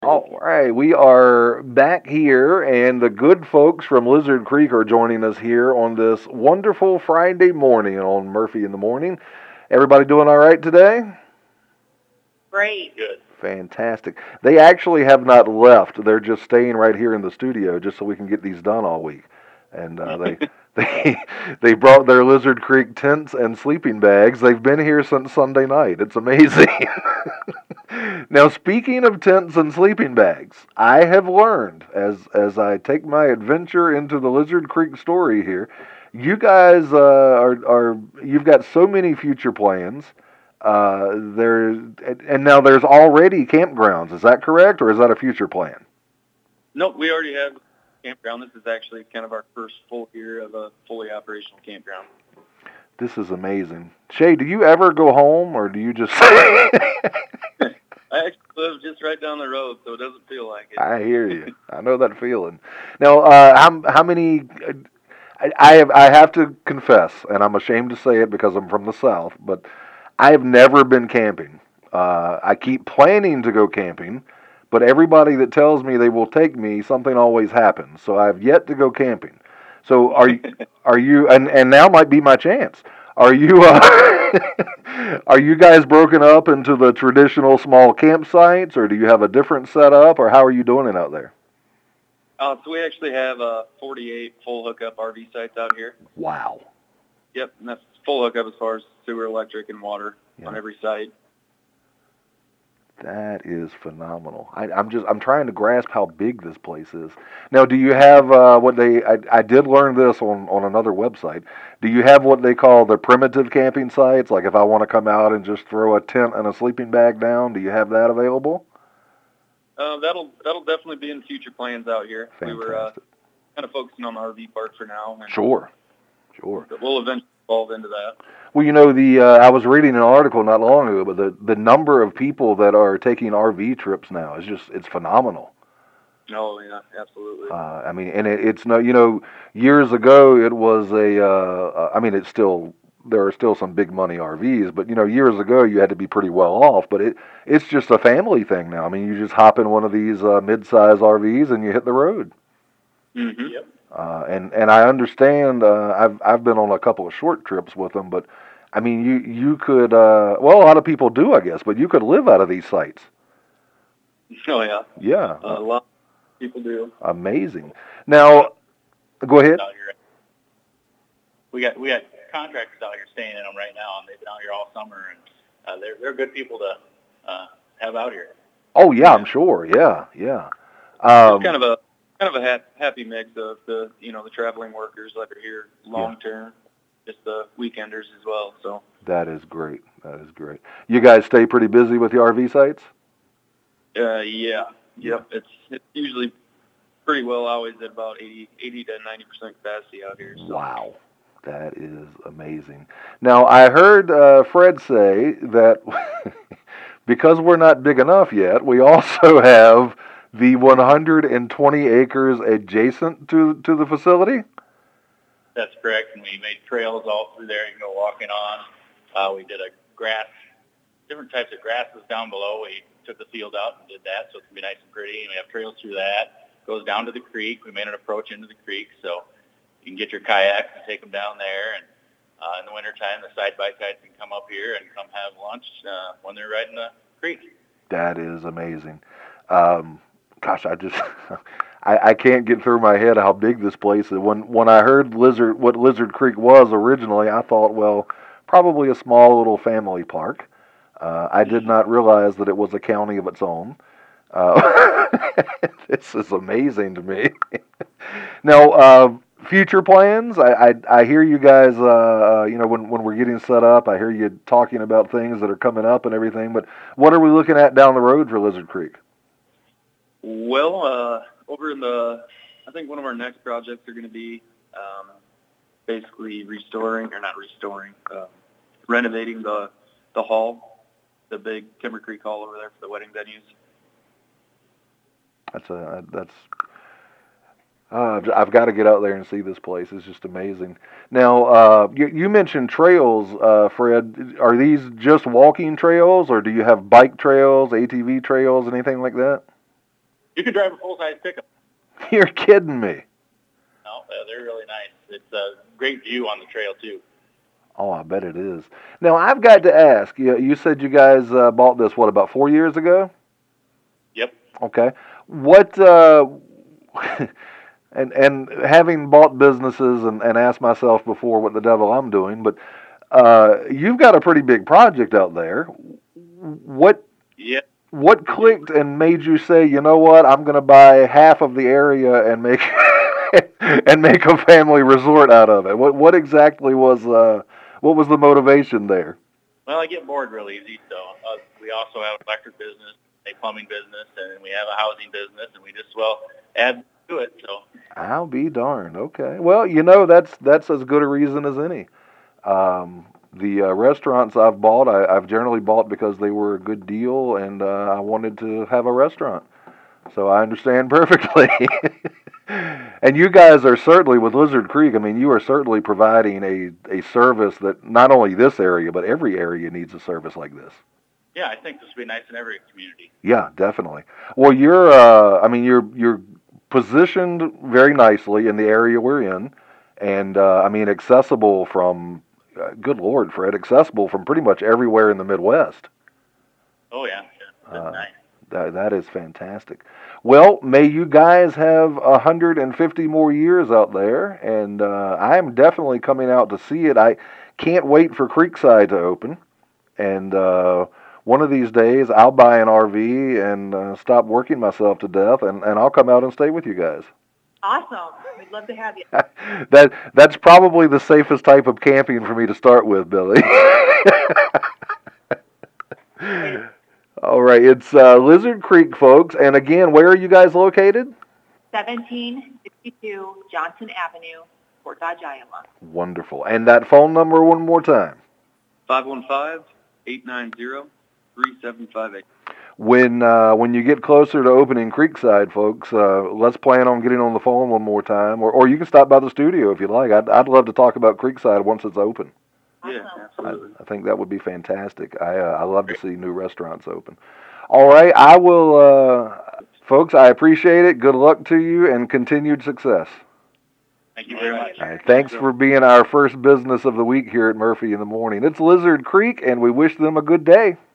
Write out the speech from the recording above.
All right, we are back here, and the good folks from Lizard Creek are joining us here on this wonderful Friday morning on Murphy in the Morning. Everybody doing all right today? Great. Good. Fantastic. They actually have not left. They're just staying right here in the studio just so we can get these done all week. And they they brought their Lizard Creek tents and sleeping bags. They've been here since Sunday night. It's amazing. Now, speaking of tents and sleeping bags, I have learned as I take my adventure into the Lizard Creek story here, you guys are you've got so many future plans. There's and now there's already campgrounds. Is that correct, or is that a future plan? Nope, we already have a campground. This is actually kind of our first full year of a fully operational campground. This is amazing. Shay, do you ever go home, or do you just? I actually live just right down the road, so it doesn't feel like it. I hear you. I know that feeling. Now, how many? I have to confess, and I'm ashamed to say it because I'm from the South, but I have never been camping. I keep planning to go camping, but everybody that tells me they will take me, something always happens. So I've yet to go camping. So are you? And now might be my chance. Are you? Are you guys broken up into the traditional small campsites, or do you have a different setup, or how are you doing it out there? So we actually have 48 full hookup RV sites out here. Wow. Yep, and that's full hookup as far as sewer, electric, and water on every site. That is phenomenal. I'm trying to grasp how big this place is. Now, do you have what they? I did learn this on another website. Do you have what they call the primitive camping sites? Like if I want to come out and just throw a tent and a sleeping bag down, do you have that available? That'll definitely be in future plans out here. Fantastic. We were kind of focusing on the RV park for now. And Sure. but we'll eventually evolve into that. Well, I was reading an article not long ago, but the number of people that are taking RV trips now is it's phenomenal. Oh yeah, absolutely. I mean, and it's no, years ago it was I mean, there are still some big money RVs, but years ago you had to be pretty well off. But it's just a family thing now. I mean, you just hop in one of these mid-size RVs and you hit the road. Mm-hmm. Yep. And I understand. I've been on a couple of short trips with them, but I mean, you could. Well, a lot of people do, I guess, but you could live out of these sites. Oh yeah. Yeah. A lot of people do. Amazing. Now, go ahead. Out here. We got contractors out here staying in them right now, and they've been out here all summer, and they're good people to have out here. Oh yeah, I'm sure. Yeah. It's kind of a happy mix of the traveling workers that are here long term, just the weekenders as well. So that is great. You guys stay pretty busy with the RV sites? Yeah. Yep. It's usually pretty well always at about 80 to 90% capacity out here. So. Wow. That is amazing. Now, I heard Fred say that because we're not big enough yet, we also have the 120 acres adjacent to the facility? That's correct, and we made trails all through there you can go walking on. We did different types of grasses down below. We took the field out and did that, so it's going to be nice and pretty, and we have trails through that. Goes down to the creek. We made an approach into the creek, so you can get your kayaks and take them down there, and in the wintertime, the side-by-sides can come up here and come have lunch when they're riding the creek. That is amazing. Gosh, I can't get through my head how big this place is. When I heard what Lizard Creek was originally, I thought, well, probably a small little family park. I did not realize that it was a county of its own. This is amazing to me. Now, future plans? I hear you guys. When we're getting set up, I hear you talking about things that are coming up and everything. But what are we looking at down the road for Lizard Creek? Well, I think one of our next projects are going to be basically renovating the hall, the big Timber Creek Hall over there for the wedding venues. I've got to get out there and see this place. It's just amazing. Now, you mentioned trails, Fred. Are these just walking trails, or do you have bike trails, ATV trails, anything like that? You could drive a full-size pickup. You're kidding me. No, they're really nice. It's a great view on the trail, too. Oh, I bet it is. Now, I've got to ask, you said you guys bought this, what, about 4 years ago? Yep. Okay. What, and having bought businesses and asked myself before what the devil I'm doing, but you've got a pretty big project out there. What Yep. What clicked and made you say, you know what, I'm going to buy half of the area and make and make a family resort out of it? What exactly was what was the motivation there? Well, I get bored real easy, so we also have an electric business, a plumbing business, and we have a housing business, and we just, add to it, so. I'll be darned. Okay. Well, you know, that's as good a reason as any. The restaurants I've bought, I've generally bought because they were a good deal, and I wanted to have a restaurant. So I understand perfectly. And you guys are certainly, with Lizard Creek, I mean, you are certainly providing a service that not only this area, but every area needs a service like this. Yeah, I think this would be nice in every community. Yeah, definitely. Well, you're positioned very nicely in the area we're in, and I mean, accessible from, good Lord, Fred, accessible from pretty much everywhere in the Midwest. Oh, yeah. That's nice. That is fantastic. Well, may you guys have 150 more years out there, and I am definitely coming out to see it. I can't wait for Creekside to open, and one of these days I'll buy an RV and stop working myself to death, and I'll come out and stay with you guys. Awesome. We'd love to have you. That's probably the safest type of camping for me to start with, Billy. All right, it's Lizard Creek, folks. And again, where are you guys located? 1762 Johnson Avenue, Fort Dodge, Iowa. Wonderful. And that phone number one more time. 515-890-3758. When you get closer to opening Creekside, folks, let's plan on getting on the phone one more time, or you can stop by the studio if you like. I'd love to talk about Creekside once it's open. Yeah, absolutely. I think that would be fantastic. I love to see new restaurants open. All right, I will, folks, I appreciate it. Good luck to you and continued success. Thank you very much. All right, thanks for being our first business of the week here at Murphy in the Morning. It's Lizard Creek, and we wish them a good day.